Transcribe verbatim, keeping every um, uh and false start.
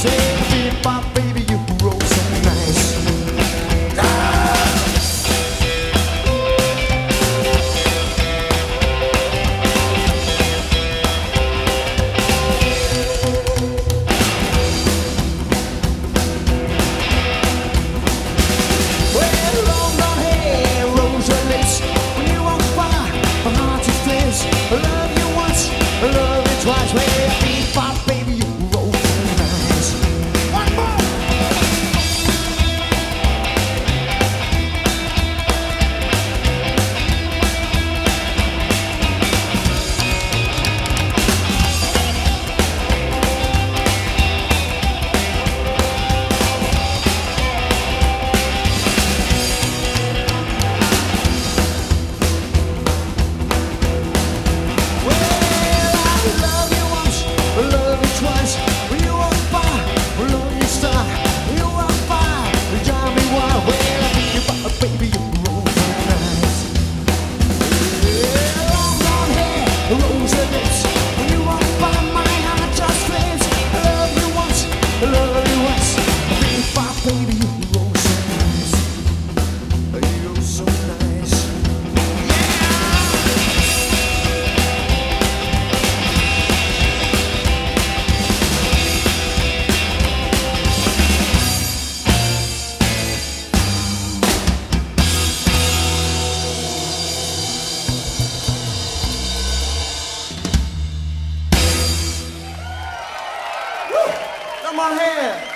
Say, bebop, baby, you roll so nice. Well, long blonde hair, rosy lips. When you walk by, my heart just flips. I love you once, I love you twice. Well, bebop, baby, you roll so nice. One more. Come on here.